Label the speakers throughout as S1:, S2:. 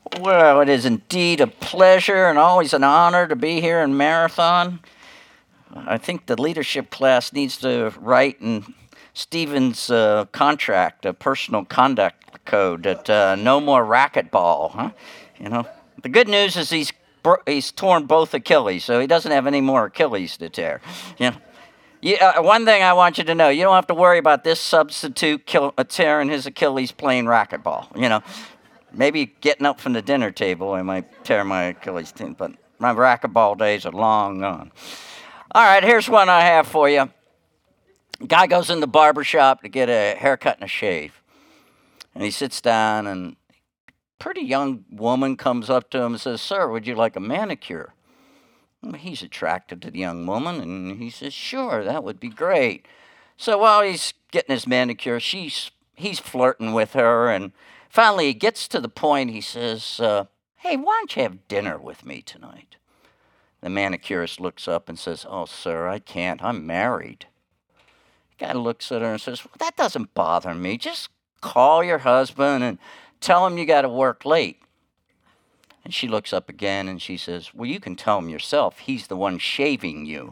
S1: Well, it is indeed a pleasure and always an honor to be here in Marathon. I think the leadership class needs to write in Stephen's contract a personal conduct code that no more racquetball, huh? You know, the good news is he's torn both Achilles, so he doesn't have any more Achilles to tear. You know, one thing I want you to know: you don't have to worry about this substitute tearing his Achilles playing racquetball. Maybe getting up from the dinner table, I might tear my Achilles tendon, but my racquetball days are long gone. All right, here's one I have for you. Guy goes in the barber shop to get a haircut and a shave. And he sits down, and a pretty young woman comes up to him and says, "Sir, would you like a manicure?" Well, he's attracted to the young woman, and he says, "Sure, that would be great." So while he's getting his manicure, he's flirting with her, and finally he gets to the point, he says, "Hey, why don't you have dinner with me tonight?" The manicurist looks up and says, "Oh, sir, I can't. I'm married." The guy looks at her and says, "Well, that doesn't bother me. Just call your husband and tell him you got to work late." And she looks up again and she says, "Well, you can tell him yourself. He's the one shaving you."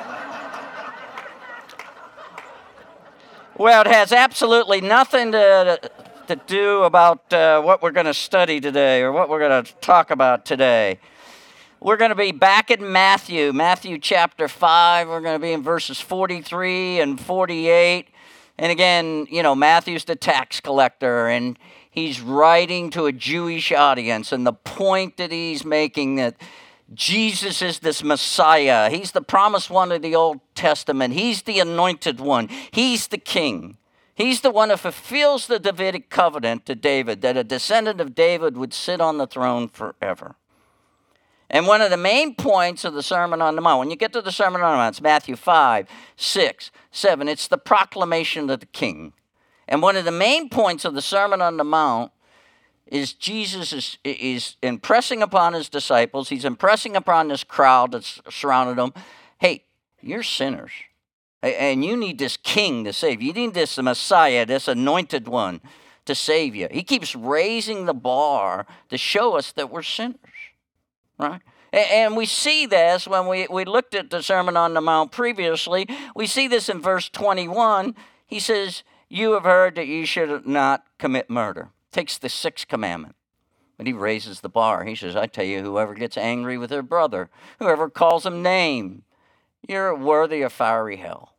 S1: Well, it has absolutely nothing to do about what we're going to study today or what we're going to talk about today. We're going to be back in Matthew chapter 5. We're going to be in verses 43 and 48. And again, Matthew's the tax collector, and he's writing to a Jewish audience. And the point that he's making that Jesus is this Messiah. He's the promised one of the Old Testament. He's the anointed one. He's the king. He's the one who fulfills the Davidic covenant to David, that a descendant of David would sit on the throne forever. And one of the main points of the Sermon on the Mount, when you get to the Sermon on the Mount, it's Matthew 5, 6, 7. It's the proclamation of the king. And one of the main points of the Sermon on the Mount is Jesus is impressing upon his disciples, he's impressing upon this crowd that's surrounded them, hey, you're sinners. And you need this king to save you. You need this Messiah, this anointed one to save you. He keeps raising the bar to show us that we're sinners, right? And we see this when we looked at the Sermon on the Mount previously. We see this in verse 21. He says, "You have heard that you should not commit murder." Takes the sixth commandment, but he raises the bar. He says, "I tell you, whoever gets angry with their brother, whoever calls him name, you're worthy of fiery hell."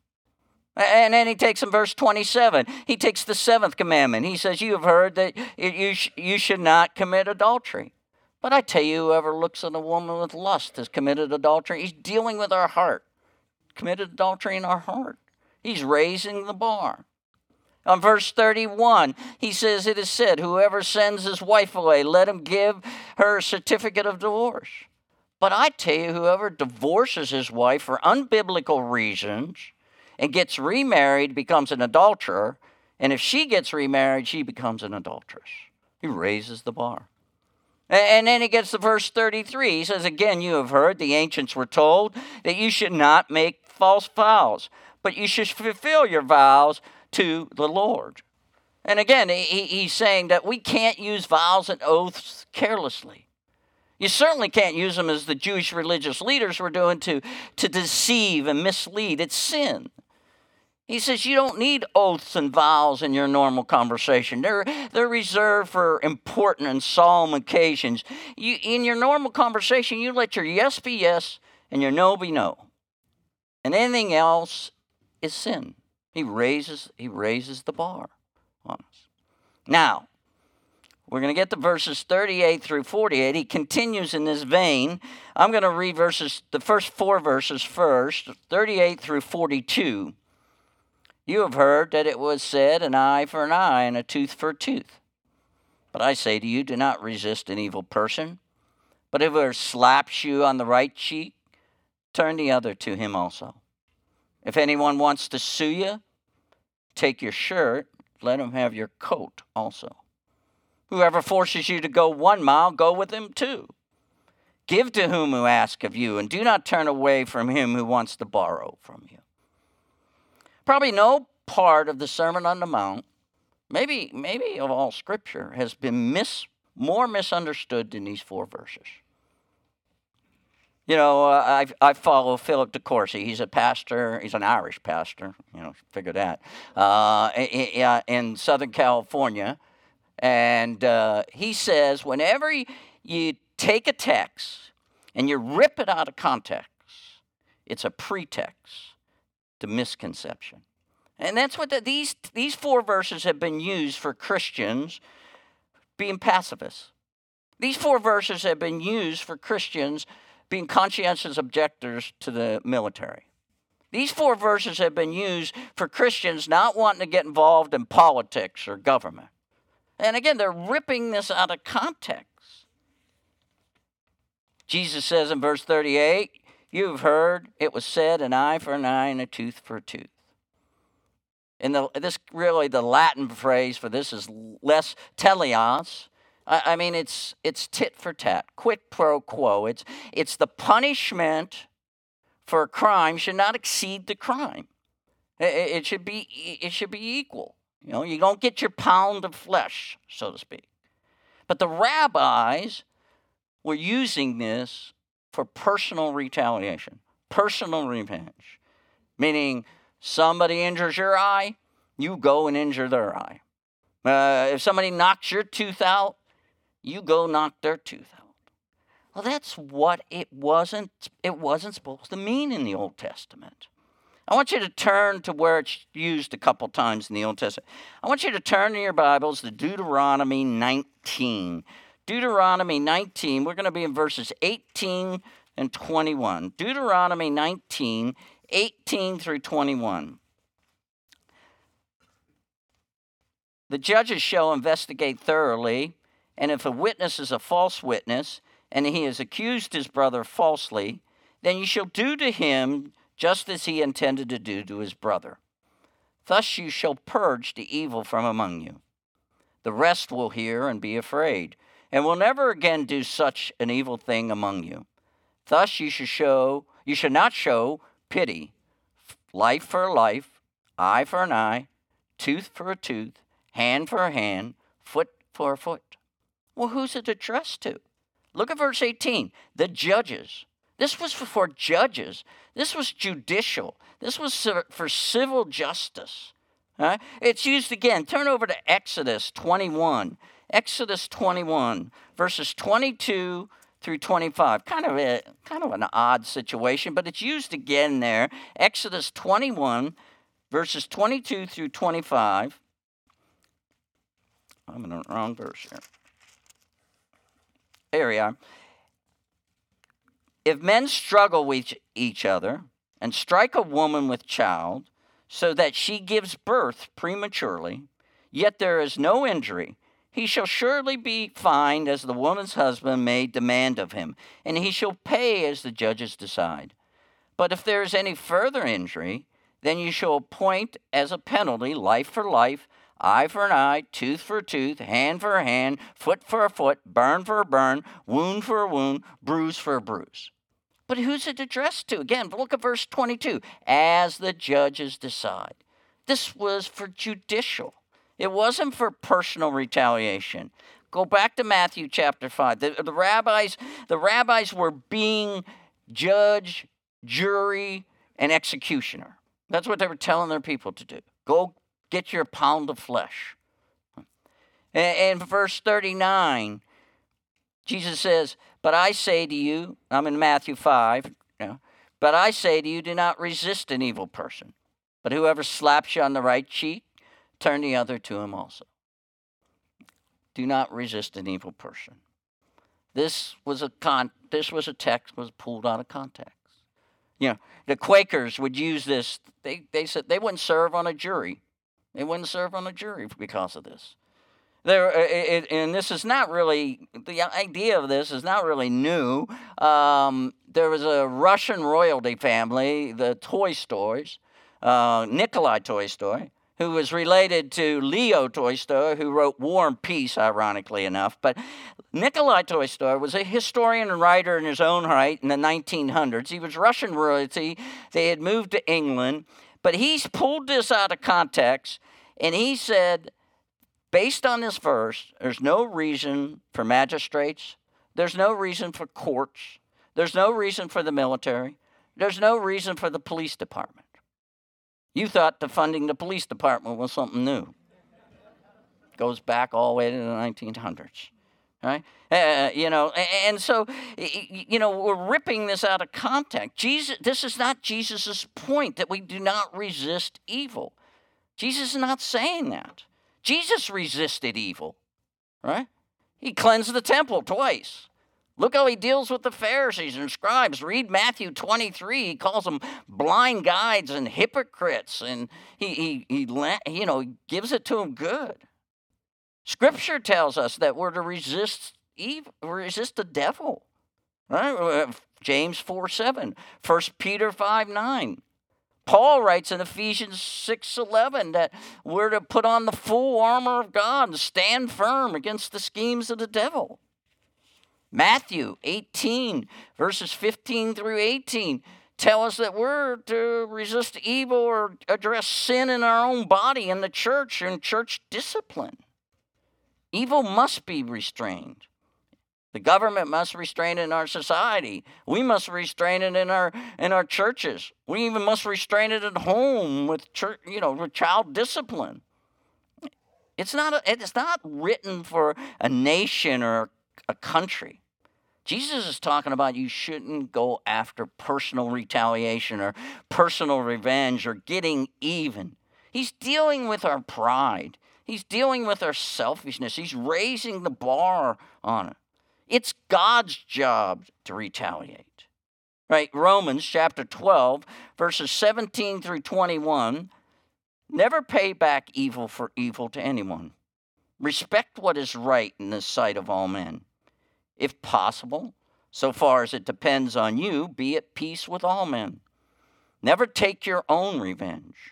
S1: And then he takes in verse 27, he takes the seventh commandment. He says, "You have heard that you should not commit adultery. But I tell you, whoever looks at a woman with lust has committed adultery." He's dealing with our heart, committed adultery in our heart. He's raising the bar. On verse 31, he says, "It is said, whoever sends his wife away, let him give her a certificate of divorce. But I tell you, whoever divorces his wife for unbiblical reasons and gets remarried becomes an adulterer. And if she gets remarried, she becomes an adulteress." He raises the bar. And then he gets to verse 33. He says, "Again, you have heard, the ancients were told that you should not make false vows, but you should fulfill your vows to the Lord." And again, he's saying that we can't use vows and oaths carelessly. You certainly can't use them as the Jewish religious leaders were doing to deceive and mislead. It's sin. He says you don't need oaths and vows in your normal conversation. They're reserved for important and solemn occasions. In your normal conversation, you let your yes be yes and your no be no. And anything else is sin. He raises the bar on us. Now, we're going to get to verses 38 through 48. He continues in this vein. I'm going to read the first four verses first, 38 through 42. "You have heard that it was said, an eye for an eye and a tooth for a tooth. But I say to you, do not resist an evil person. But if he slaps you on the right cheek, turn the other to him also. If anyone wants to sue you, take your shirt, let him have your coat also. Whoever forces you to go 1 mile, go with him 2. Give to whom who asks of you, and do not turn away from him who wants to borrow from you." Probably no part of the Sermon on the Mount, maybe of all Scripture, has been more misunderstood than these 4 verses. You know, I follow Philip DeCourcy. He's a pastor. He's an Irish pastor. You know, figure that. In Southern California. And he says whenever you take a text and you rip it out of context, it's a pretext to misconception. And that's what these 4 verses have been used for Christians being pacifists. These 4 verses have been used for Christians being conscientious objectors to the military. These 4 verses have been used for Christians not wanting to get involved in politics or government. And again, they're ripping this out of context. Jesus says in verse 38, "You've heard it was said, an eye for an eye and a tooth for a tooth." And the Latin phrase for this is les teleos. I mean, it's tit for tat, quid pro quo. It's the punishment for a crime should not exceed the crime. It should be equal. You know, you don't get your pound of flesh, so to speak. But the rabbis were using this for personal retaliation, personal revenge, meaning somebody injures your eye, you go and injure their eye. If somebody knocks your tooth out, you go knock their tooth out. Well, that's what it wasn't supposed to mean in the Old Testament. I want you to turn to where it's used a couple times in the Old Testament. I want you to turn in your Bibles to Deuteronomy 19. Deuteronomy 19, we're going to be in verses 18 and 21. Deuteronomy 19, 18 through 21. "The judges shall investigate thoroughly, and if a witness is a false witness, and he has accused his brother falsely, then you shall do to him just as he intended to do to his brother. Thus you shall purge the evil from among you. The rest will hear and be afraid, and will never again do such an evil thing among you. Thus you should not show pity, life for a life, eye for an eye, tooth for a tooth, hand for a hand, foot for a foot." Well, who's it addressed to? Look at verse 18. The judges. This was for judges. This was judicial. This was for civil justice. It's used again. Turn over to Exodus 21. Exodus 21, verses 22 through 25. Kind of an odd situation, but it's used again there. Exodus 21, verses 22 through 25. I'm in the wrong verse here. There we are. "If men struggle with each other and strike a woman with child, so that she gives birth prematurely, yet there is no injury, he shall surely be fined as the woman's husband made demand of him, and he shall pay as the judges decide. But if there is any further injury, then you shall appoint as a penalty life for life, eye for an eye, tooth for a tooth, hand for a hand, foot for a foot, burn for a burn, wound for a wound, bruise for a bruise." But who's it addressed to? Again, look at verse 22. "As the judges decide." This was for judicial. It wasn't for personal retaliation. Go back to Matthew chapter 5. The rabbis were being judge, jury, and executioner. That's what they were telling their people to do. Go get your pound of flesh. And verse 39, Jesus says, "But I say to you," I'm in Matthew 5, "but I say to you, do not resist an evil person. But whoever slaps you on the right cheek, turn the other to him also." Do not resist an evil person. This was a text was pulled out of context. You know, the Quakers would use this. They said they wouldn't serve on a jury. They wouldn't serve on a jury because of this. And this is not really, the idea of this is not really new. There was a Russian royalty family, the Tolstoys, Nikolai Tolstoy, who was related to Leo Tolstoy, who wrote War and Peace, ironically enough. But Nikolai Tolstoy was a historian and writer in his own right in the 1900s. He was Russian royalty. They had moved to England. But he's pulled this out of context, and he said Based on this verse, there's no reason for magistrates. There's no reason for courts. There's no reason for the military. There's no reason for the police department. You thought defunding the police department was something new. Goes back all the way to the 1900s. Right? And so, we're ripping this out of context. This is not Jesus' point, that we do not resist evil. Jesus is not saying that. Jesus resisted evil, right? He cleansed the temple twice. Look how he deals with the Pharisees and scribes. Read Matthew 23. He calls them blind guides and hypocrites, and he gives it to them good. Scripture tells us that we're to resist evil, resist the devil. Right? James 4:7, 1 Peter 5:9. Paul writes in Ephesians 6:11 that we're to put on the full armor of God and stand firm against the schemes of the devil. Matthew 18, verses 15 through 18, tell us that we're to resist evil or address sin in our own body in the church and church discipline. Evil must be restrained. The government must restrain it in our society. We must restrain it in our churches. We even must restrain it at home with church, with child discipline. It's not written for a nation or a country. Jesus is talking about you shouldn't go after personal retaliation or personal revenge or getting even. He's dealing with our pride. He's dealing with our selfishness. He's raising the bar on it. It's God's job to retaliate. Right? Romans chapter 12, verses 17 through 21. Never pay back evil for evil to anyone. Respect what is right in the sight of all men. If possible, so far as it depends on you, be at peace with all men. Never take your own revenge.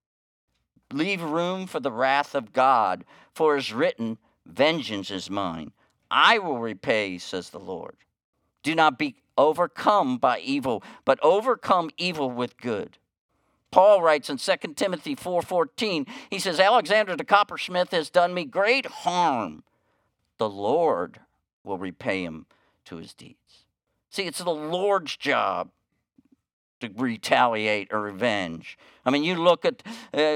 S1: Leave room for the wrath of God, for it is written, vengeance is mine. I will repay, says the Lord. Do not be overcome by evil, but overcome evil with good. Paul writes in 2 Timothy 4:14, he says, Alexander the coppersmith has done me great harm. The Lord will repay him to his deeds. See, it's the Lord's job to retaliate or revenge. I mean, you look at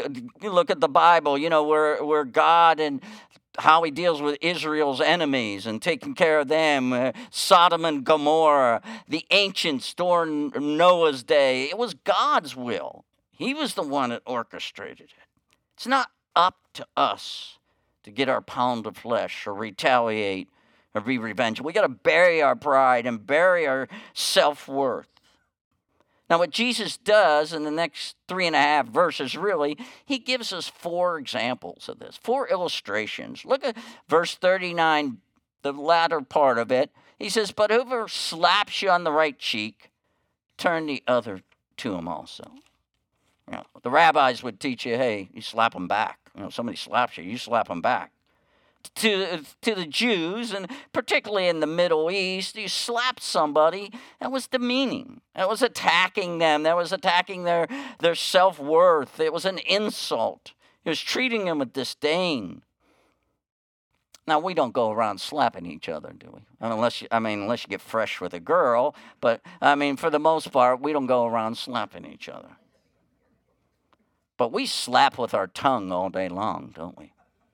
S1: the Bible, where God and how he deals with Israel's enemies and taking care of them, Sodom and Gomorrah, the ancients during Noah's day. It was God's will. He was the one that orchestrated it. It's not up to us to get our pound of flesh or retaliate or be revengeful. We got to bury our pride and bury our self-worth. Now, what Jesus does in the next 3.5 verses, really, he gives us 4 examples of this, 4 illustrations. Look at verse 39, the latter part of it. He says, but whoever slaps you on the right cheek, turn the other to him also. The rabbis would teach you, hey, you slap them back. Somebody slaps you, you slap them back. To the Jews, and particularly in the Middle East, you slapped somebody, that was demeaning. That was attacking them. That was attacking their self-worth. It was an insult. It was treating them with disdain. Now, we don't go around slapping each other, do we? Unless you get fresh with a girl. But, for the most part, we don't go around slapping each other. But we slap with our tongue all day long, don't we?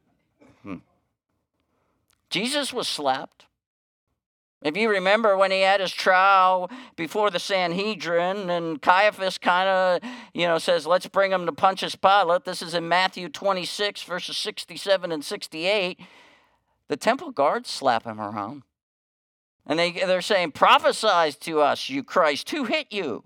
S1: Jesus was slapped. If you remember when he had his trial before the Sanhedrin, and Caiaphas kind of, says, let's bring him to Pontius Pilate. This is in Matthew 26, verses 67 and 68. The temple guards slap him around. And they're saying, prophesy to us, you Christ. Who hit you?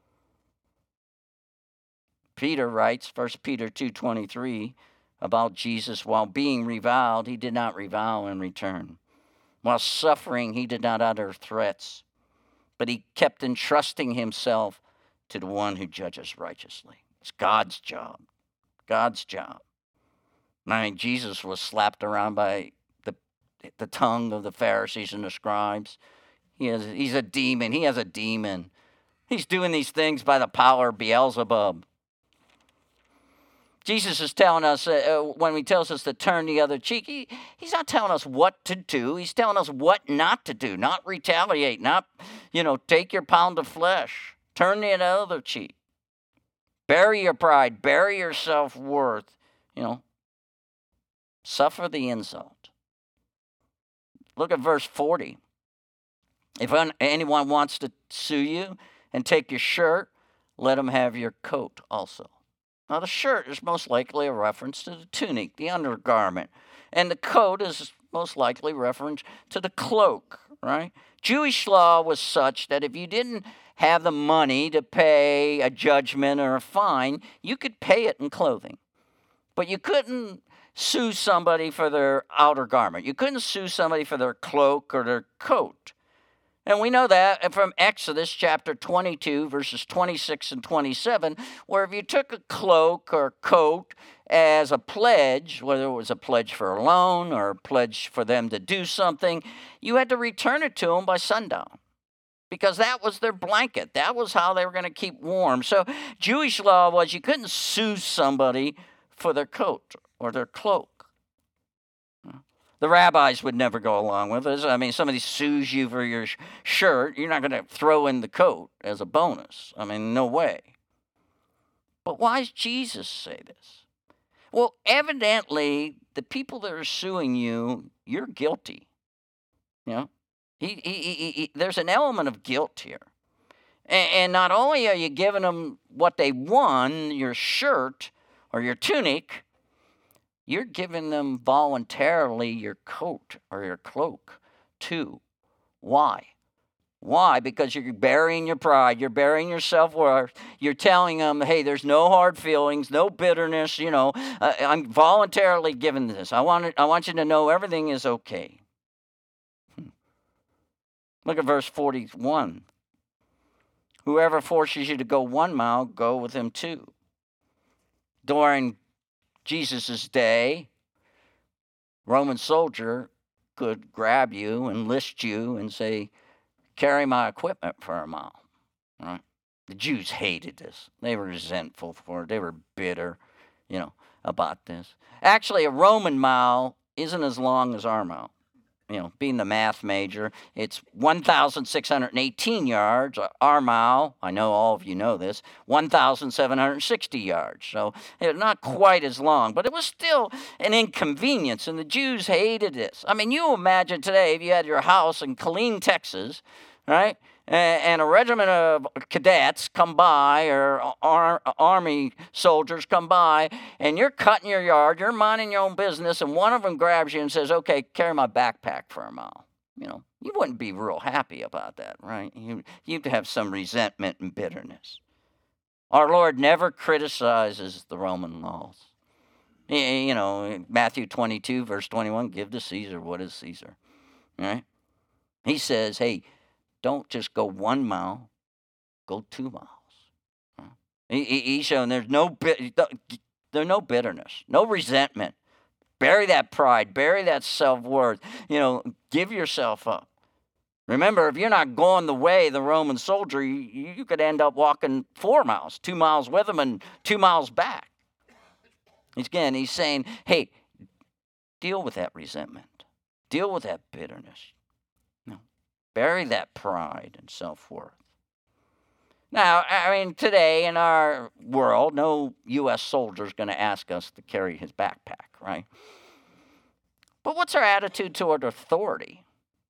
S1: Peter writes, 1 Peter 2:23, about Jesus, while being reviled, he did not revile in return. While suffering, he did not utter threats, but he kept entrusting himself to the one who judges righteously. It's God's job. God's job. Jesus was slapped around by the tongue of the Pharisees and the scribes. He's a demon. He has a demon. He's doing these things by the power of Beelzebub. Jesus is telling us, when he tells us to turn the other cheek, he's not telling us what to do. He's telling us what not to do, not retaliate, not, take your pound of flesh. Turn the other cheek. Bury your pride. Bury your self-worth. Suffer the insult. Look at verse 40. If anyone wants to sue you and take your shirt, let him have your coat also. Now, the shirt is most likely a reference to the tunic, the undergarment. And the coat is most likely reference to the cloak, right? Jewish law was such that if you didn't have the money to pay a judgment or a fine, you could pay it in clothing. But you couldn't sue somebody for their outer garment. You couldn't sue somebody for their cloak or their coat. And we know that from Exodus chapter 22, verses 26 and 27, where if you took a cloak or coat as a pledge, whether it was a pledge for a loan or a pledge for them to do something, you had to return it to them by sundown, because that was their blanket. That was how they were going to keep warm. So Jewish law was you couldn't sue somebody for their coat or their cloak. The rabbis would never go along with this. I mean, somebody sues you for your shirt, you're not going to throw in the coat as a bonus. I mean, no way. But why does Jesus say this? Well, evidently, the people that are suing you, you're guilty. There's an element of guilt here. And not only are you giving them what they won, your shirt or your tunic, you're giving them voluntarily your coat or your cloak too. Why? Why? Because you're burying your pride. You're burying your self-worth. You're telling them, hey, there's no hard feelings, no bitterness. I'm voluntarily giving this. I want you to know everything is okay. Look at verse 41. Whoever forces you to go 1 mile, go with him 2. During Jesus' day, Roman soldier could grab you, enlist you, and say, carry my equipment for 1 mile. Right? The Jews hated this. They were resentful for it. They were bitter, about this. Actually, a Roman mile isn't as long as our mile. Being the math major, it's 1,618 yards. Our mile, I know all of you know this, 1,760 yards. So it's not quite as long, but it was still an inconvenience, and the Jews hated this. I mean, you imagine today if you had your house in Killeen, Texas, right? And a regiment of cadets come by, or army soldiers come by, and you're cutting your yard, you're minding your own business, and one of them grabs you and says, okay, carry my backpack for 1 mile. You wouldn't be real happy about that, right? You'd have some resentment and bitterness. Our Lord never criticizes the Roman laws. Matthew 22, verse 21, give to Caesar what is Caesar, right? He says, hey, don't just go 1 mile, go 2 miles. He's showing there's no bitterness, no resentment. Bury that pride, bury that self-worth. Give yourself up. Remember, if you're not going the way of the Roman soldier, you could end up walking 4 miles, 2 miles with him and 2 miles back. He's saying, hey, deal with that resentment. Deal with that bitterness. Bury that pride and self-worth. Now, I mean, today in our world, no U.S. soldier is going to ask us to carry his backpack, right? But what's our attitude toward authority?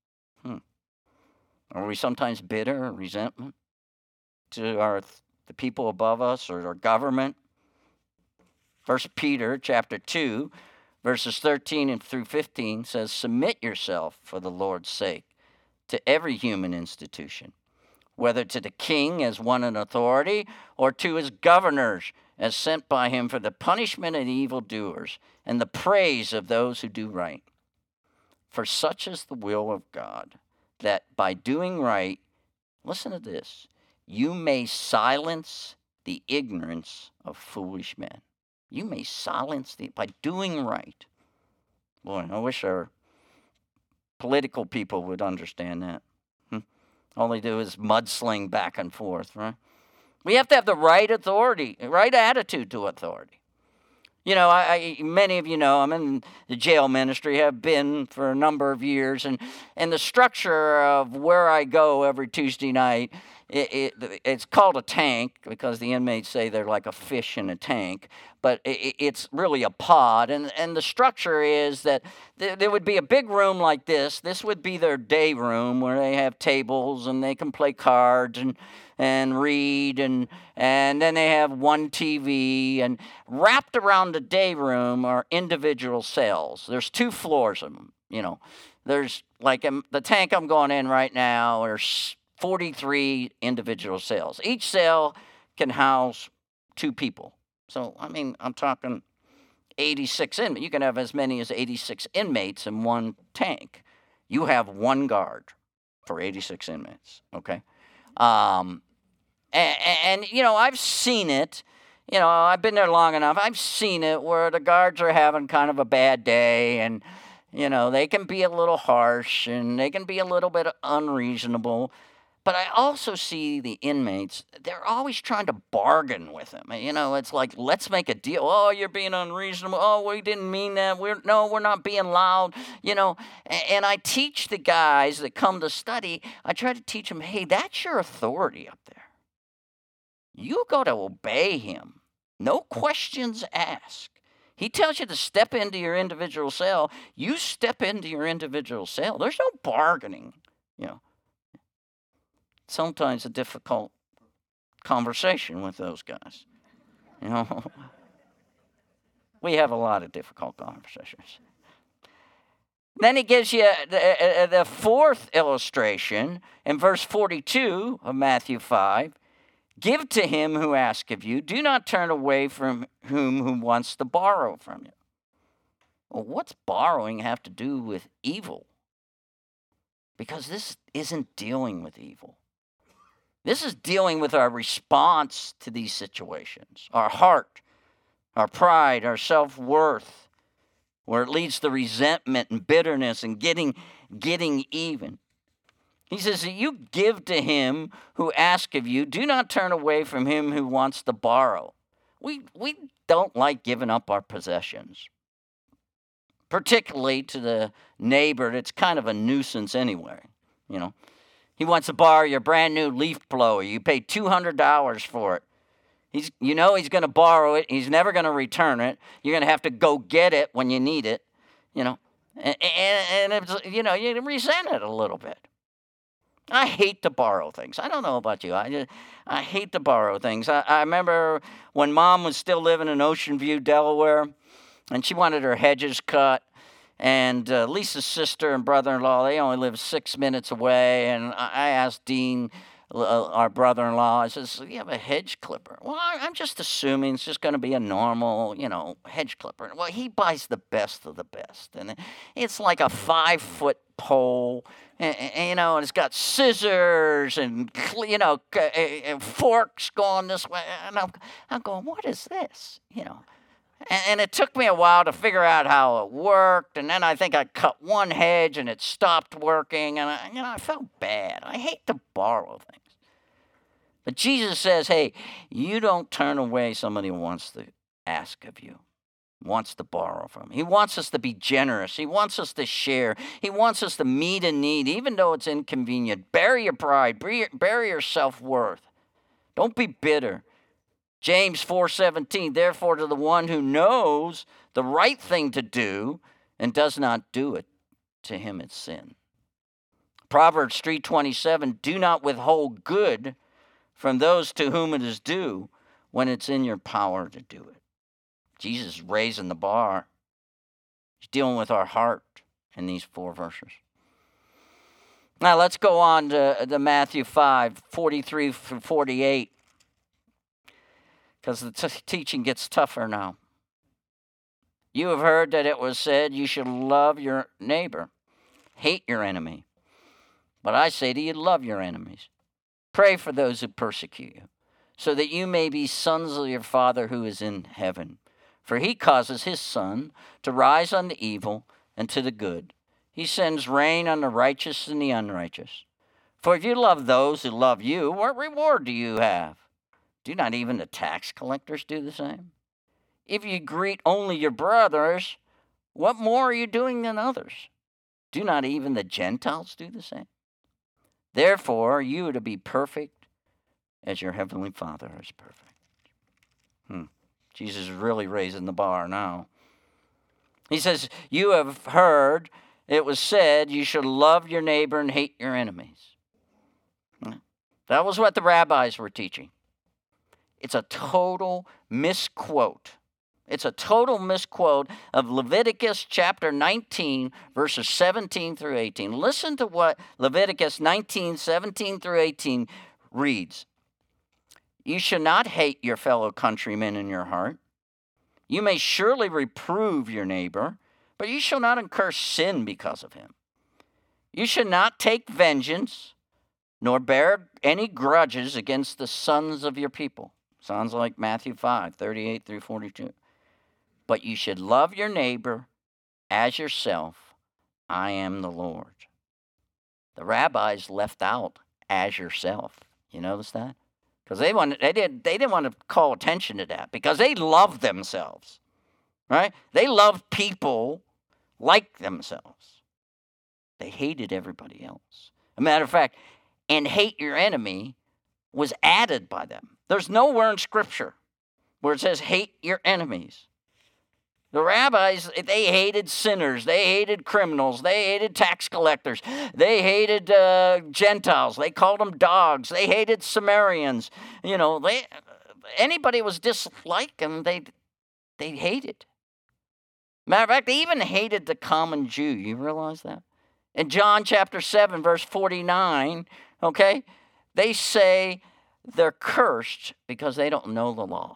S1: Are we sometimes bitter or resentment to the people above us or our government? 1 Peter chapter 2, verses 13 and through 15 says, submit yourself for the Lord's sake to every human institution, whether to the king as one in authority or to his governors as sent by him for the punishment of evildoers and the praise of those who do right. For such is the will of God, that by doing right, listen to this, you may silence the ignorance of foolish men. You may silence by doing right. Boy, I wish our political people would understand that. All they do is mudsling back and forth, right? We have to have the right authority, right attitude to authority. Many of you know I'm in the jail ministry, have been for a number of years, and the structure of where I go every Tuesday night, it's called a tank because the inmates say they're like a fish in a tank, but it's really a pod, and the structure is that there would be a big room like this. This would be their day room where they have tables and they can play cards and read, and then they have one TV, and wrapped around the day room are individual cells. There's 2 floors of them. There's like the tank I'm going in right now. There's 43 individual cells. Each cell can house 2 people. So I'm talking 86 inmates. You can have as many as 86 inmates in one tank. You have 1 guard for 86 inmates. Okay. And I've seen it. I've been there long enough. I've seen it where the guards are having kind of a bad day, and they can be a little harsh and they can be a little bit unreasonable. But I also see the inmates, they're always trying to bargain with them. It's like, let's make a deal. Oh, you're being unreasonable. Oh, we didn't mean that. We're not being loud. And I teach the guys that come to study, I try to teach them, hey, that's your authority up there. You got to obey him. No questions asked. He tells you to step into your individual cell. You step into your individual cell. There's no bargaining. Sometimes a difficult conversation with those guys. We have a lot of difficult conversations. Then he gives you the 4th illustration in verse 42 of Matthew 5. Give to him who asks of you. Do not turn away from who wants to borrow from you. Well, what's borrowing have to do with evil? Because this isn't dealing with evil. This is dealing with our response to these situations, our heart, our pride, our self-worth, where it leads to resentment and bitterness and getting even. He says that you give to him who asks of you. Do not turn away from him who wants to borrow. We don't like giving up our possessions, particularly to the neighbor that's kind of a nuisance anyway. He wants to borrow your brand new leaf blower. You pay $200 for it. He's going to borrow it. He's never going to return it. You're going to have to go get it when you need it. And it's, you resent it a little bit. I hate to borrow things. I don't know about you. I hate to borrow things. I remember when Mom was still living in Ocean View, Delaware, and she wanted her hedges cut. And Lisa's sister and brother-in-law, they only live 6 minutes away. And I asked Dean, our brother-in-law, I says, do you have a hedge clipper? Well, I'm just assuming it's just going to be a normal, hedge clipper. Well, he buys the best of the best. And it's like a 5-foot pole, and it's got scissors and, and forks going this way. And I'm going, what is this? And it took me a while to figure out how it worked. And then I think I cut one hedge and it stopped working. And I felt bad. I hate to borrow things. But Jesus says, hey, you don't turn away somebody who wants to ask of you, wants to borrow from you. He wants us to be generous. He wants us to share. He wants us to meet a need, even though it's inconvenient. Bury your pride. Bury your self-worth. Don't be bitter. James 4:17, therefore to the one who knows the right thing to do and does not do it, to him it's sin. Proverbs 3:27, do not withhold good from those to whom it is due when it's in your power to do it. Jesus is raising the bar. He's dealing with our heart in these 4 verses. Now let's go on to Matthew 5:43-48. Because the teaching gets tougher now. You have heard that it was said, you should love your neighbor, hate your enemy. But I say to you, love your enemies. Pray for those who persecute you, so that you may be sons of your Father who is in heaven. For he causes his sun to rise on the evil and to the good. He sends rain on the righteous and the unrighteous. For if you love those who love you, what reward do you have? Do not even the tax collectors do the same? If you greet only your brothers, what more are you doing than others? Do not even the Gentiles do the same? Therefore, you are to be perfect as your heavenly Father is perfect. Jesus is really raising the bar now. He says, you have heard it was said, you should love your neighbor and hate your enemies. That was what the rabbis were teaching. It's a total misquote. It's a total misquote of Leviticus chapter 19, verses 17 through 18. Listen to what Leviticus 19, 17 through 18 reads. You should not hate your fellow countrymen in your heart. You may surely reprove your neighbor, but you shall not incur sin because of him. You should not take vengeance, nor bear any grudges against the sons of your people. Sounds like Matthew 5, 38 through 42. But you should love your neighbor as yourself. I am the Lord. The rabbis left out as yourself. You notice that? Because they didn't want to call attention to that because they loved themselves, right? They loved people like themselves. They hated everybody else. As a matter of fact, and hate your enemy was added by them. There's nowhere in Scripture where it says hate your enemies. The rabbis, they hated sinners. They hated criminals. They hated tax collectors. They hated Gentiles. They called them dogs. They hated Samaritans. You know, anybody was disliked them, they hated. Matter of fact, they even hated the common Jew. You realize that? In John chapter 7, verse 49, okay, they say they're cursed because they don't know the law.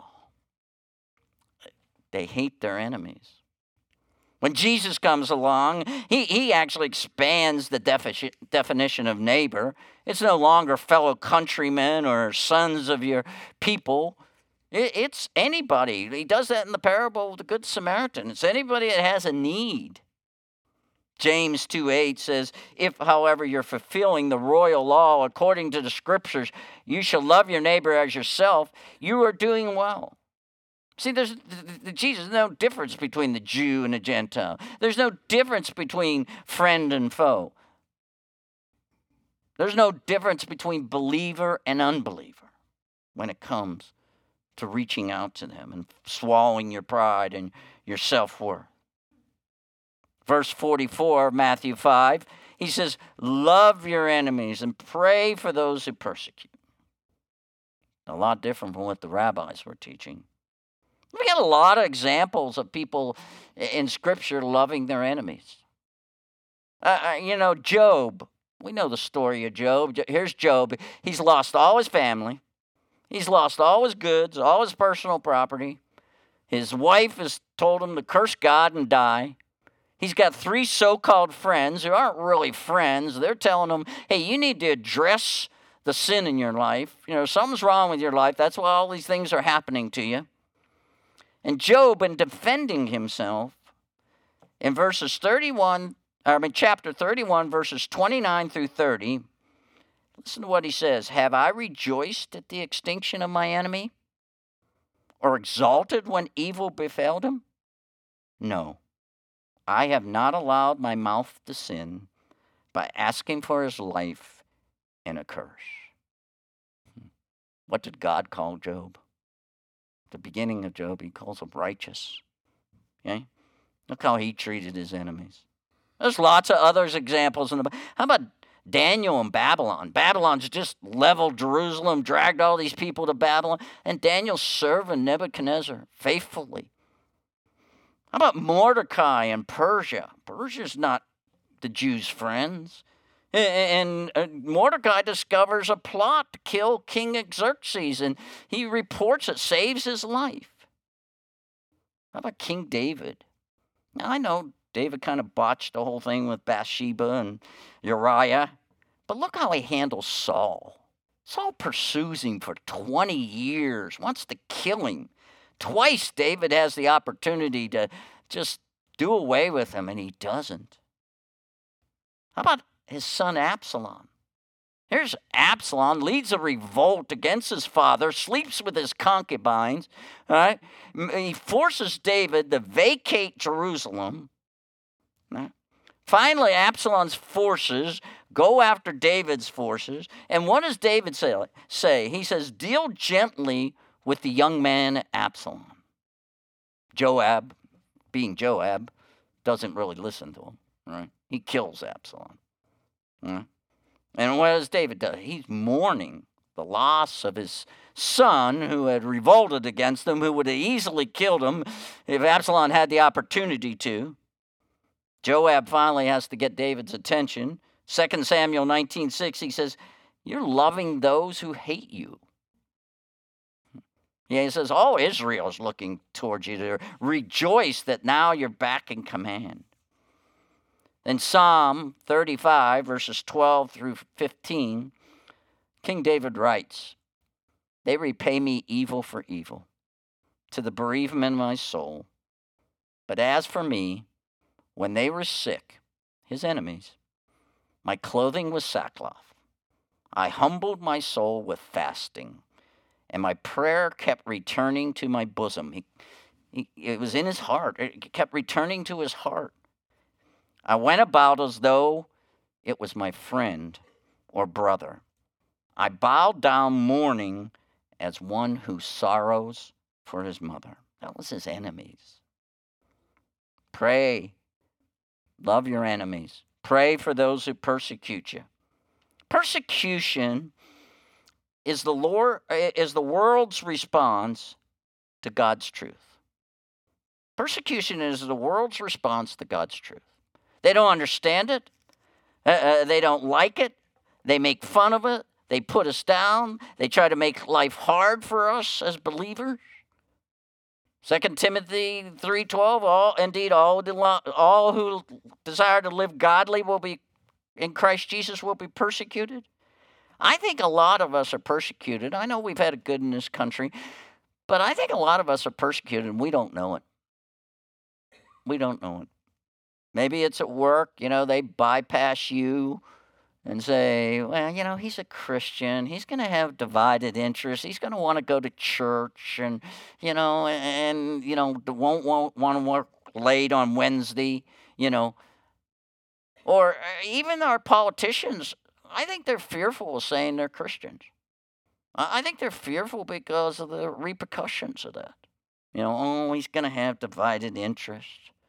S1: They hate their enemies. When Jesus comes along, he actually expands the definition of neighbor. It's no longer fellow countrymen or sons of your people. It's anybody. He does that in the parable of the Good Samaritan. It's anybody that has a need. James 2:8 says, if, however, you're fulfilling the royal law according to the Scriptures, you shall love your neighbor as yourself, you are doing well. See, there's no difference between the Jew and the Gentile. There's no difference between friend and foe. There's no difference between believer and unbeliever when it comes to reaching out to them and swallowing your pride and your self-worth. Verse 44 of Matthew 5, he says, love your enemies and pray for those who persecute. A lot different from what the rabbis were teaching. We got a lot of examples of people in Scripture loving their enemies. Job. We know the story of Job. Here's Job. He's lost all his family. He's lost all his goods, all his personal property. His wife has told him to curse God and die. He's got 3 so-called friends who aren't really friends. They're telling him, hey, you need to address the sin in your life. You know, something's wrong with your life. That's why all these things are happening to you. And Job, in defending himself, in chapter 31, verses 29 through 30, listen to what he says. Have I rejoiced at the extinction of my enemy? Or exalted when evil befell him? No, I have not allowed my mouth to sin by asking for his life in a curse. What did God call Job? The beginning of Job, he calls him righteous. Okay? Look how he treated his enemies. There's lots of other examples in the Bible. How about Daniel and Babylon? Babylon's just leveled Jerusalem, dragged all these people to Babylon, and Daniel's serving Nebuchadnezzar faithfully. How about Mordecai and Persia? Persia's not the Jews' friends. And Mordecai discovers a plot to kill King Xerxes, and he reports it, saves his life. How about King David? Now, I know David kind of botched the whole thing with Bathsheba and Uriah, but look how he handles Saul. Saul pursues him for 20 years, wants to kill him. Twice David has the opportunity to just do away with him, and he doesn't. How about his son Absalom? Here's Absalom, leads a revolt against his father, sleeps with his concubines, all right? He forces David to vacate Jerusalem. Right? Finally, Absalom's forces go after David's forces. And what does David say? He says, deal gently with the young man Absalom. Joab, being Joab, doesn't really listen to him. Right? He kills Absalom. Right? And what does David do? He's mourning the loss of his son who had revolted against him, who would have easily killed him if Absalom had the opportunity to. Joab finally has to get David's attention. 2 Samuel 19:6, he says, you're loving those who hate you. Yeah, he says, all Israel is looking towards you to rejoice that now you're back in command. In Psalm 35, verses 12 through 15, King David writes, they repay me evil for evil, to the bereavement of my soul. But as for me, when they were sick, his enemies, my clothing was sackcloth. I humbled my soul with fasting, and my prayer kept returning to my bosom. It was in his heart. It kept returning to his heart. I went about as though it was my friend or brother. I bowed down mourning as one who sorrows for his mother. That was his enemies. Pray. Love your enemies. Pray for those who persecute you. Persecution is the world's response to God's truth. Persecution is the world's response to God's truth. They don't understand it. They don't like it. They make fun of it. They put us down. They try to make life hard for us as believers. 2 Timothy 3:12, all who desire to live godly will be in Christ Jesus will be persecuted. I think a lot of us are persecuted. I know we've had it good in this country, but I think a lot of us are persecuted and we don't know it. We don't know it. Maybe it's at work, they bypass you and say, well, he's a Christian. He's going to have divided interests. He's going to want to go to church and won't want to work late on Wednesday, Or even our politicians, I think they're fearful of saying they're Christians. I think they're fearful because of the repercussions of that. He's going to have divided interests.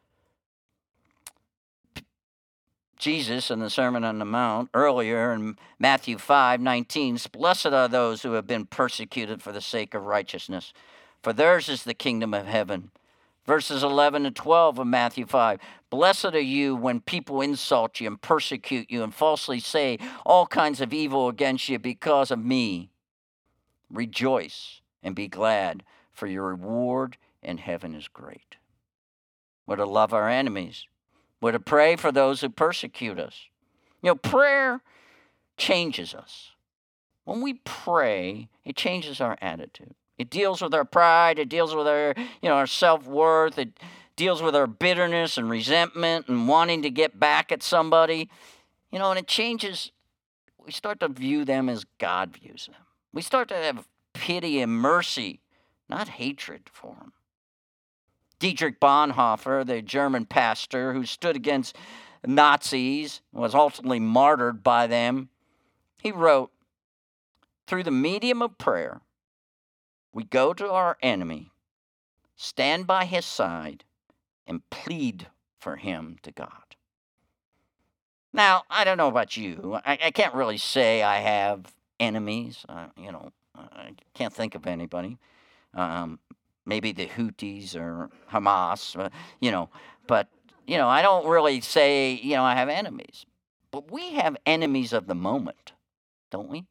S1: Jesus in the Sermon on the Mount earlier in Matthew 5:19, blessed are those who have been persecuted for the sake of righteousness, for theirs is the kingdom of heaven. Verses 11 and 12 of Matthew 5, blessed are you when people insult you and persecute you and falsely say all kinds of evil against you because of me. Rejoice and be glad, for your reward in heaven is great. We're to love our enemies. We're to pray for those who persecute us. Prayer changes us. When we pray, it changes our attitude. It deals with our pride. It deals with our, our self-worth. It deals with our bitterness and resentment and wanting to get back at somebody. And it changes. We start to view them as God views them. We start to have pity and mercy, not hatred for them. Dietrich Bonhoeffer, the German pastor who stood against Nazis, was ultimately martyred by them. He wrote, through the medium of prayer, we go to our enemy, stand by his side, and plead for him to God. Now, I don't know about you. I can't really say I have enemies. I can't think of anybody. Maybe the Houthis or Hamas, But, I don't really say, I have enemies. But we have enemies of the moment, don't we?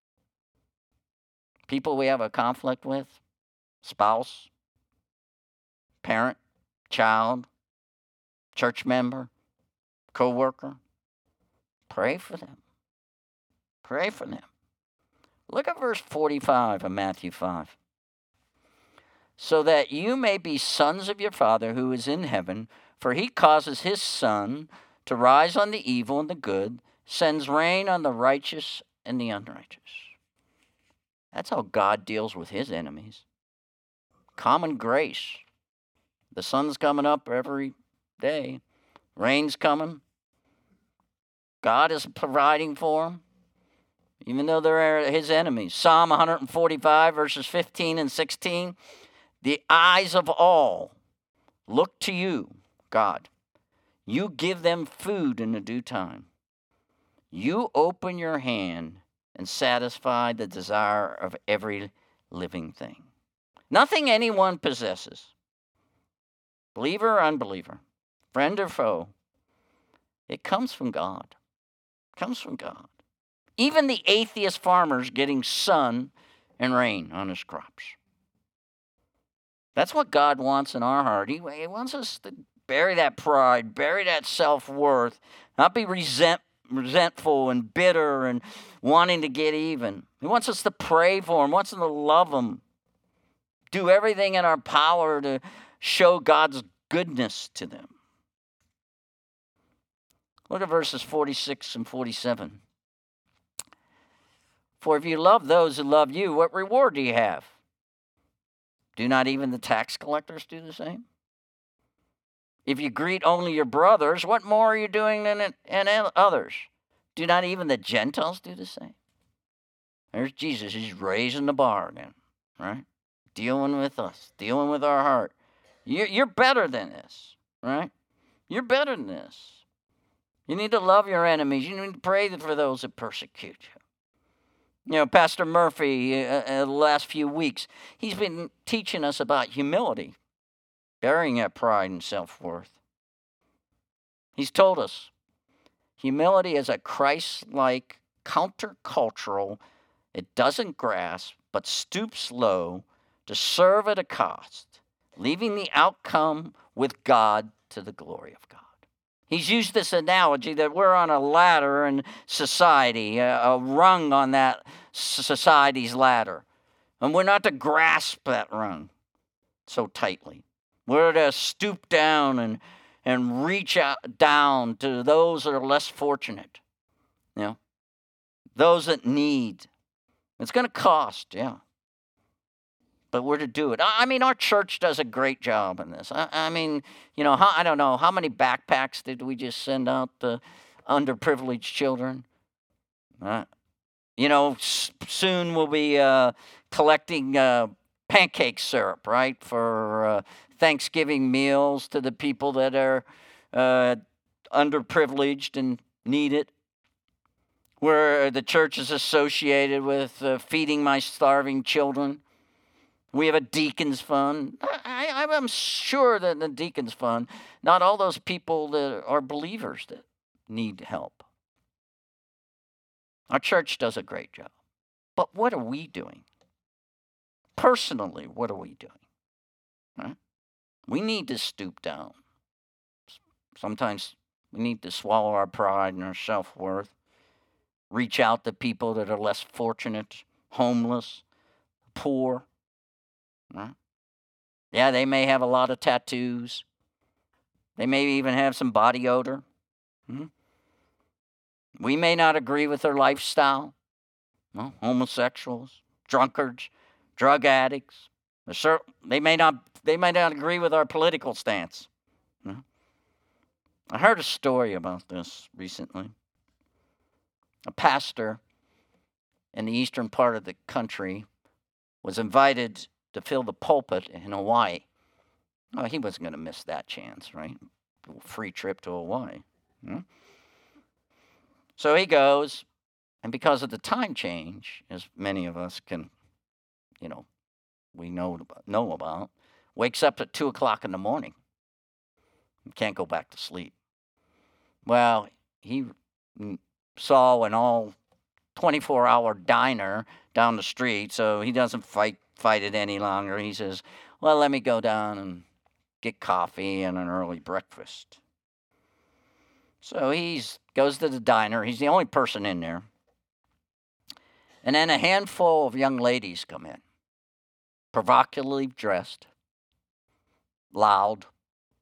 S1: People we have a conflict with, spouse, parent, child, church member, co-worker. Pray for them. Pray for them. Look at verse 45 of Matthew 5. So that you may be sons of your Father who is in heaven, for he causes his sun to rise on the evil and the good, sends rain on the righteous and the unrighteous. That's how God deals with his enemies. Common grace. The sun's coming up every day. Rain's coming. God is providing for them, even though they're his enemies. Psalm 145, verses 15 and 16. The eyes of all look to you, God. You give them food in the due time. You open your hand and satisfy the desire of every living thing. Nothing anyone possesses, believer or unbeliever, friend or foe, it comes from God. It comes from God. Even the atheist farmer's getting sun and rain on his crops. That's what God wants in our heart. He wants us to bury that pride, bury that self-worth, not be resentful and bitter and wanting to get even. He wants us to pray for him, wants us to love him, do everything in our power to show God's goodness to them. Look at verses 46 and 47. For if you love those who love you, what reward do you have? Do not even the tax collectors do the same? If you greet only your brothers, what more are you doing than others? Do not even the Gentiles do the same? There's Jesus. He's raising the bar again, right? Dealing with us, dealing with our heart. You're better than this, right? You're better than this. You need to love your enemies. You need to pray for those that persecute you. You know, Pastor Murphy, the last few weeks, he's been teaching us about humility, burying that pride and self-worth. He's told us humility is a Christ-like, countercultural, it doesn't grasp, but stoops low to serve at a cost, leaving the outcome with God to the glory of God. He's used this analogy that we're on a ladder in society, a rung on that society's ladder. And we're not to grasp that rung so tightly. We're to stoop down and reach out down to those that are less fortunate. You know, those that need. It's going to cost, yeah. But we're to do it. I mean, our church does a great job in this. I mean, you know, I don't know, how many backpacks did we just send out to underprivileged children? You know, soon we'll be collecting pancake syrup, right, for Thanksgiving meals to the people that are underprivileged and need it. Where the church is associated with feeding my starving children. We have a deacons fund. I'm sure that in the deacons fund, not all those people that are believers that need help. Our church does a great job. But what are we doing? Personally, what are we doing? Right? We need to stoop down. Sometimes we need to swallow our pride and our self-worth. Reach out to people that are less fortunate, homeless, poor. Right? Yeah, they may have a lot of tattoos. They may even have some body odor. We may not agree with their lifestyle. Well, homosexuals, drunkards, drug addicts. They may not agree with our political stance. I heard a story about this recently. A pastor in the eastern part of the country was invited to fill the pulpit in Hawaii. Oh, he wasn't going to miss that chance, right? Free trip to Hawaii. So he goes, and because of the time change, as many of us can, we know about, wakes up at 2 o'clock in the morning. Can't go back to sleep. Well, he saw an all 24-hour diner down the street, so he doesn't fight it any longer. He says, well, let me go down and get coffee and an early breakfast. So he goes to the diner. He's the only person in there. And then a handful of young ladies come in, provocatively dressed, loud.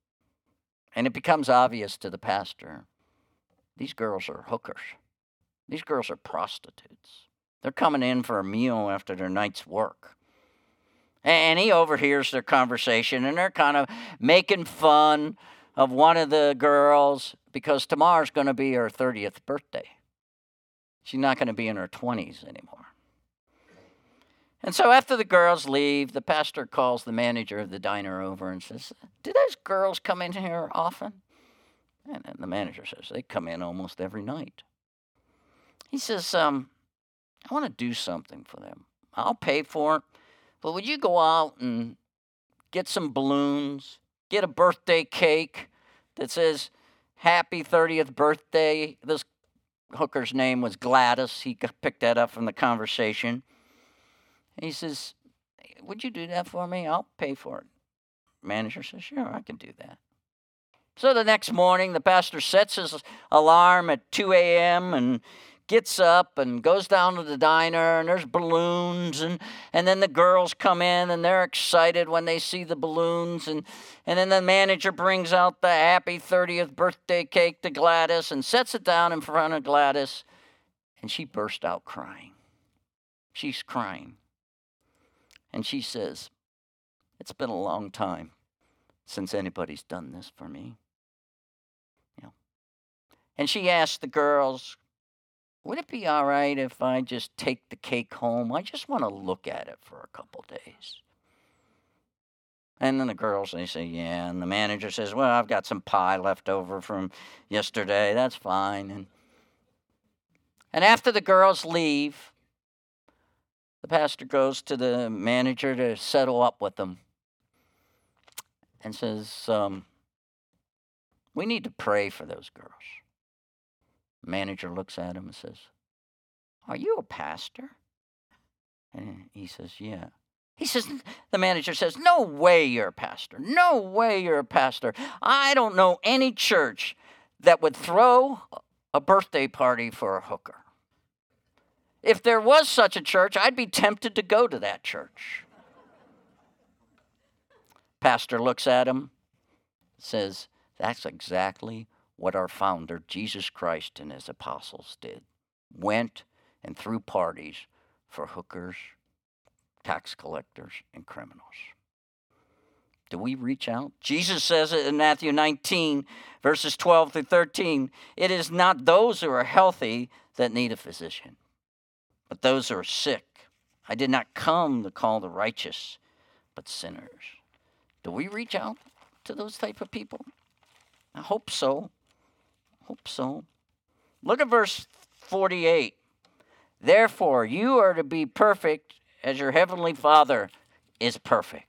S1: And it becomes obvious to the pastor, these girls are hookers. These girls are prostitutes. They're coming in for a meal after their night's work. And he overhears their conversation, and they're kind of making fun of one of the girls because tomorrow's going to be her 30th birthday. She's not going to be in her 20s anymore. And so after the girls leave, the pastor calls the manager of the diner over and says, "Do those girls come in here often?" And the manager says, "They come in almost every night." He says, "I want to do something for them. I'll pay for it, but would you go out and get some balloons, get a birthday cake that says, 'Happy 30th birthday'?" This hooker's name was Gladys. He picked that up from the conversation. He says, "Would you do that for me? I'll pay for it." Manager says, "Sure, I can do that." So the next morning, the pastor sets his alarm at 2 a.m. and gets up and goes down to the diner, and there's balloons, and then the girls come in, and they're excited when they see the balloons, and then the manager brings out the happy 30th birthday cake to Gladys and sets it down in front of Gladys, and she burst out crying. She's crying. And she says, "It's been a long time since anybody's done this for me." And she asked the girls, "Would it be all right if I just take the cake home? I just want to look at it for a couple days." And then the girls, they say, "Yeah." And the manager says, "Well, I've got some pie left over from yesterday. That's fine." And after the girls leave, the pastor goes to the manager to settle up with them and says, "We need to pray for those girls." The manager looks at him and says, "Are you a pastor?" And he says, "Yeah." The manager says, "No way you're a pastor. No way you're a pastor. I don't know any church that would throw a birthday party for a hooker. If there was such a church, I'd be tempted to go to that church." Pastor looks at him, says, "That's exactly what our founder, Jesus Christ, and his apostles did. Went and threw parties for hookers, tax collectors, and criminals." Do we reach out? Jesus says it in Matthew 19, verses 12 through 13. "It is not those who are healthy that need a physician, but those who are sick. I did not come to call the righteous, but sinners." Do we reach out to those type of people? I hope so. Look at verse 48. "Therefore, you are to be perfect as your heavenly Father is perfect."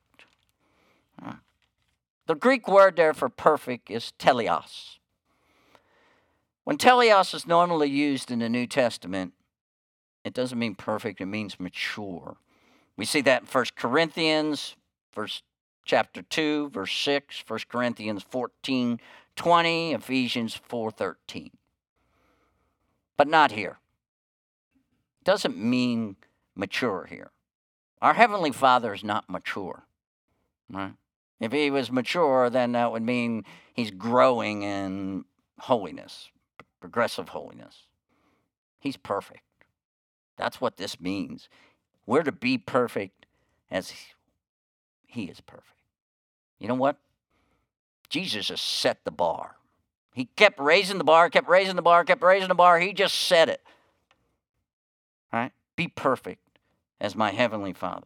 S1: The Greek word there for perfect is teleos. When teleos is normally used in the New Testament, it doesn't mean perfect, it means mature. We see that in 1 Corinthians, chapter 2, verse 6, 1 Corinthians 14:20, Ephesians 4:13. But not here. It doesn't mean mature here. Our Heavenly Father is not mature. Right? If he was mature, then that would mean he's growing in holiness, progressive holiness. He's perfect. That's what this means. We're to be perfect as he is perfect. You know what? Jesus has set the bar. He kept raising the bar, kept raising the bar, kept raising the bar. He just set it. Right? Be perfect as my Heavenly Father.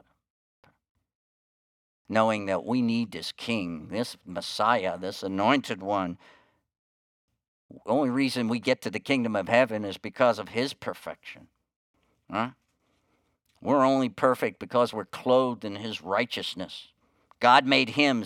S1: Knowing that we need this King, this Messiah, this anointed one. The only reason we get to the kingdom of heaven is because of his perfection. Huh? We're only perfect because we're clothed in his righteousness. God made him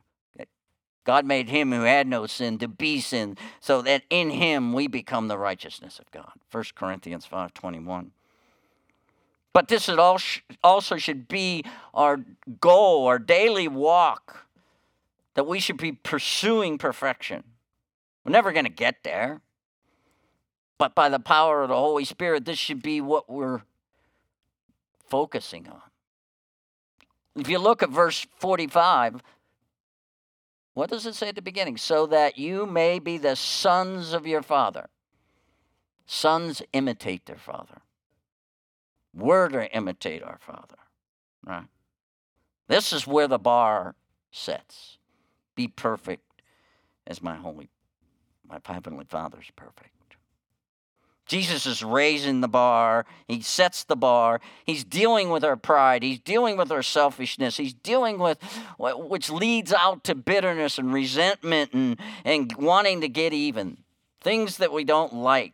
S1: who had no sin to be sin, so that in him we become the righteousness of God. 1 Corinthians 5:21. But this also should be our goal, our daily walk, that we should be pursuing perfection. We're never going to get there. But by the power of the Holy Spirit, this should be what we're focusing on. If you look at verse 45, what does it say at the beginning? So that you may be the sons of your Father. Sons imitate their father. We're to imitate our Father. Right? This is where the bar sets. Be perfect as my Heavenly Father is perfect. Jesus is raising the bar. He sets the bar. He's dealing with our pride. He's dealing with our selfishness. He's dealing with which leads out to bitterness and resentment and wanting to get even. Things that we don't like.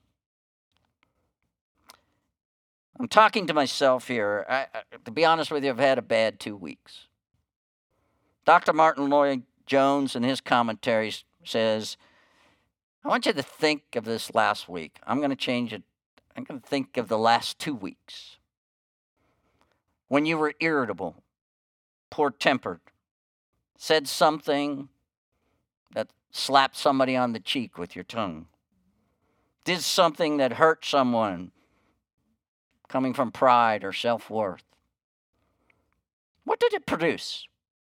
S1: I'm talking to myself here. To be honest with you, I've had a bad 2 weeks. Dr. Martin Lloyd-Jones in his commentaries says, I want you to think of this last week. I'm going to change it. I'm going to think of the last 2 weeks. When you were irritable, poor-tempered, said something that slapped somebody on the cheek with your tongue, did something that hurt someone, coming from pride or self-worth. What did it produce?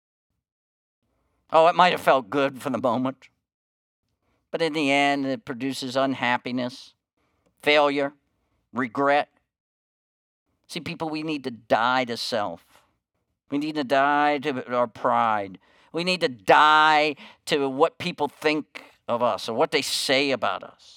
S1: Oh, it might have felt good for the moment, but in the end, it produces unhappiness, failure, regret. See, people, we need to die to self. We need to die to our pride. We need to die to what people think of us or what they say about us.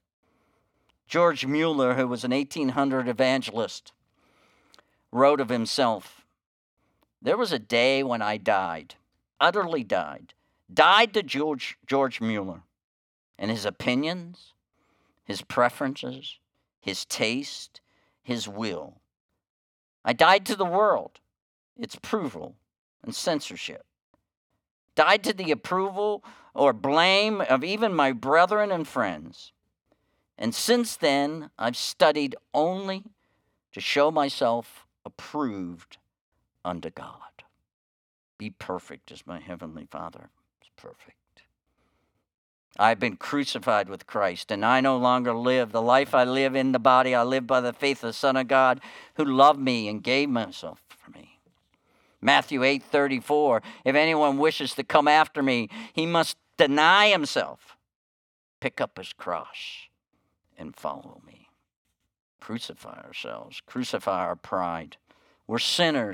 S1: George Mueller, who was an 1800 evangelist, wrote of himself, there was a day when I died, utterly died to George Mueller and his opinions, his preferences, his taste, his will. I died to the world, its approval and censorship. Died to the approval or blame of even my brethren and friends. And since then, I've studied only to show myself approved unto God. Be perfect as my Heavenly Father is perfect. I've been crucified with Christ, and I no longer live. The life I live in the body, I live by the faith of the Son of God, who loved me and gave himself for me. Matthew 8:34, if anyone wishes to come after me, he must deny himself, pick up his cross, and follow me. Crucify ourselves. Crucify our pride. We're sinners.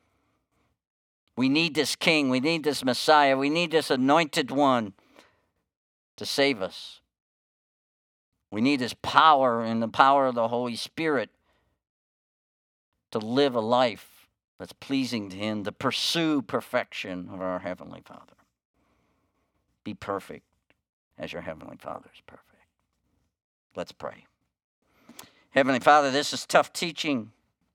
S1: We need this King. We need this Messiah. We need this anointed one to save us. We need his power and the power of the Holy Spirit to live a life that's pleasing to him, to pursue perfection of our Heavenly Father. Be perfect as your Heavenly Father is perfect. Let's pray. Heavenly Father, this is tough teaching.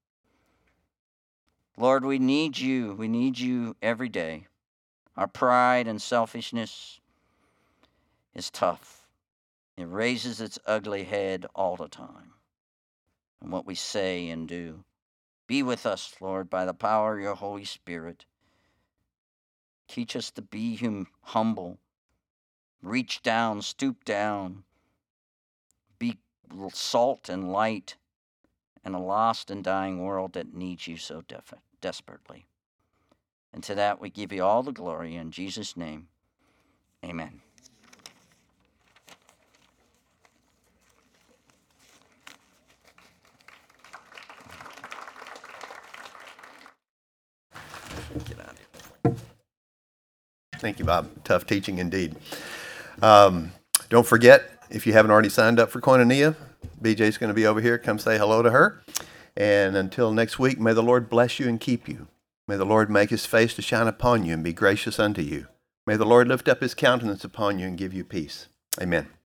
S1: Lord, we need you. We need you every day. Our pride and selfishness is tough. It raises its ugly head all the time. And what we say and do. Be with us, Lord, by the power of your Holy Spirit. Teach us to be humble. Reach down, stoop down. Be salt and light in a lost and dying world that needs you so desperately. And to that we give you all the glory in Jesus' name. Amen. Get out of here.
S2: Thank you, Bob. Tough teaching indeed. Don't forget, if you haven't already signed up for Koinonia, BJ's going to be over here. Come say hello to her. And until next week, may the Lord bless you and keep you. May the Lord make his face to shine upon you and be gracious unto you. May the Lord lift up his countenance upon you and give you peace. Amen.